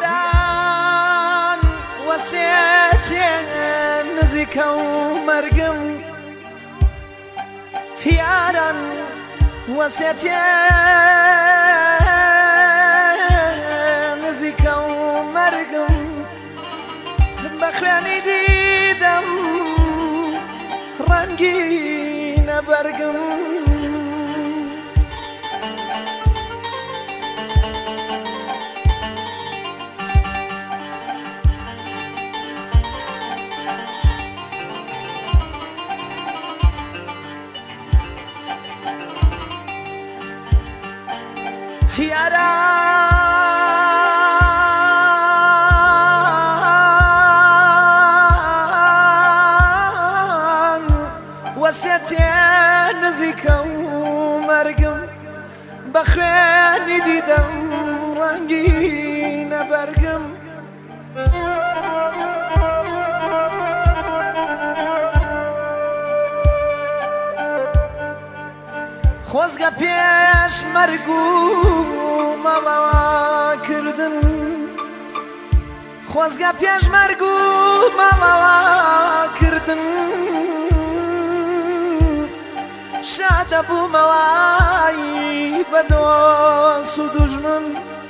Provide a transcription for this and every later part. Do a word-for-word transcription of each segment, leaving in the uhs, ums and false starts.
یاران وەسێتێن نزیکە و مەرگم یاران وەسێتێن نزیکە و مەرگم بە خوێنی دیدەم ڕەنگینە بەرگم یاران وەسێتێن نزیکە و مەرگم بە خوێنی دیدەم ڕەنگینە بەرگم خۆزگە پێش مەرگ و مەڵەوە کردن خۆزگە پێش مەرگ و مەڵەوە کردن شادە بوومەوەی بە دۆست و دوژمن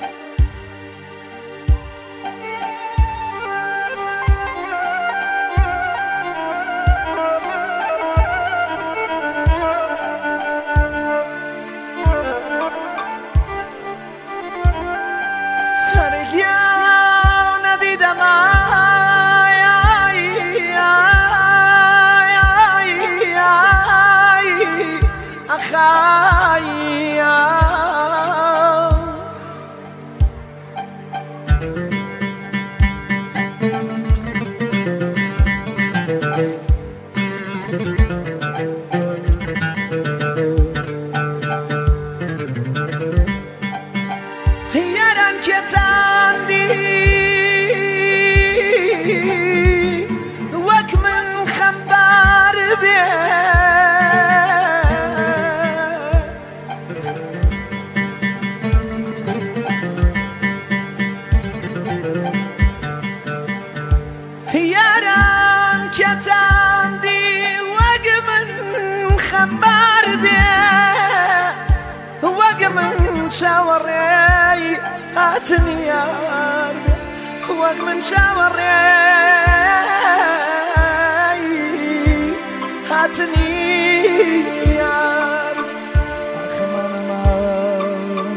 یاران کێتاندی وەک من خەمبار بێ یاران کێتاندی وەک من خەمبار بێ وەک من چاوەڕێی هاتن یار وەک من چاوەڕێی هاتن یار ئاخەمانەمان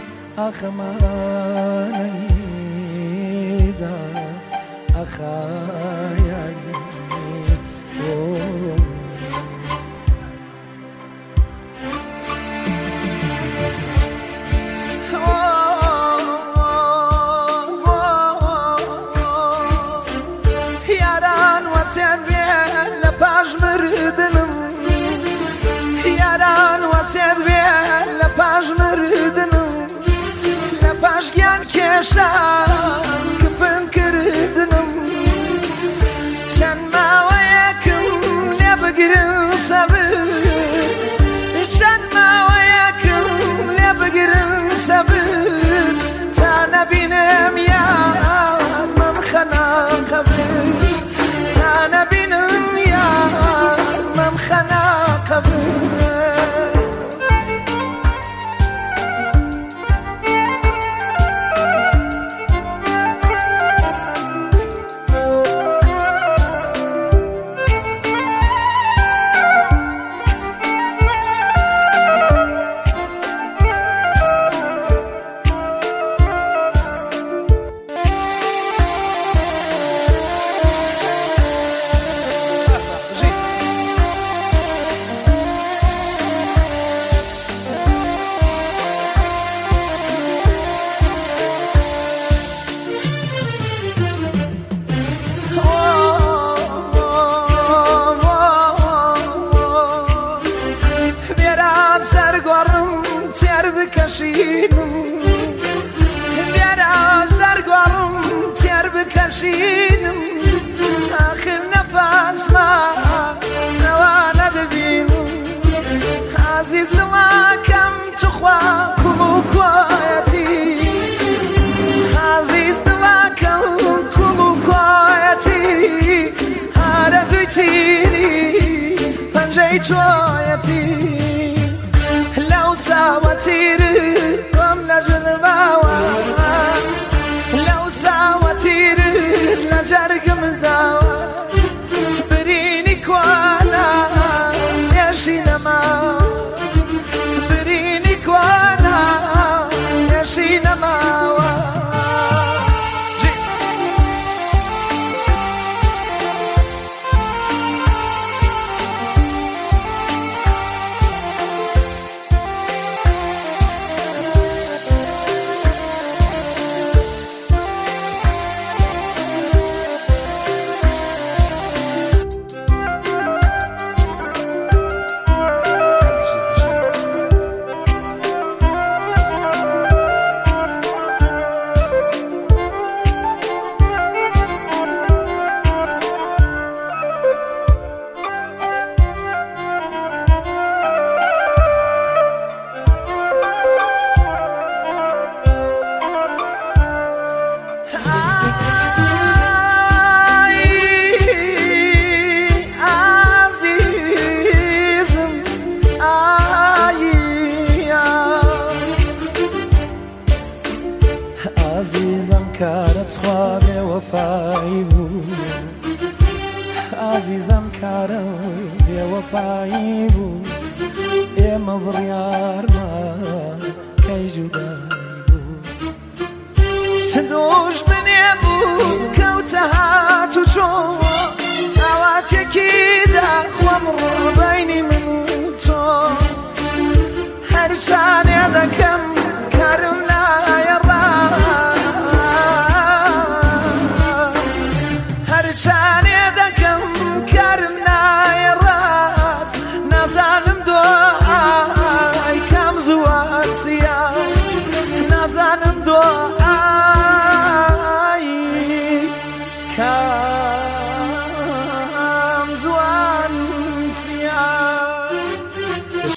ئاخەمانەیدا ئەخایانی وەسێت بێ لە پاش مردنم یاران وەسێت بێ لە پاش مردنم لە پاش گیان کێشان کفن کردنم چەند ماوەیەکم لێ بگرن سەبر چەند ماوەیەکم لێ بگرن سەبر تا نەبینم یار مەم خەنا قەبر تا نبینم یار مەم خەنا قەبر بکشیدم بیارە سەرگۆڕم تێر بکەشیدم آخر نەفاسما نەوا نەدەبینم عزیز لەواکەم توخوا کوم و کوایەتی عزیز لەوا برینی چویتی لو ساوتیر ام لجل باوا لو ساوتیر لجرگم داوا برینی کوانا یشی نما برینی کوانا یشی نما عزیزم کارت خواب وفایی بود عزیزم کارت وفایی بود اما بریار ما کی جدایی بود سدوش بنی بود کوتها تو چون نوات یکی دا خوام بینی من تو هر چانه دکم کارم چانه دکم کرم نای راز نزانم دو آی کم زوات سیاه نزانم دو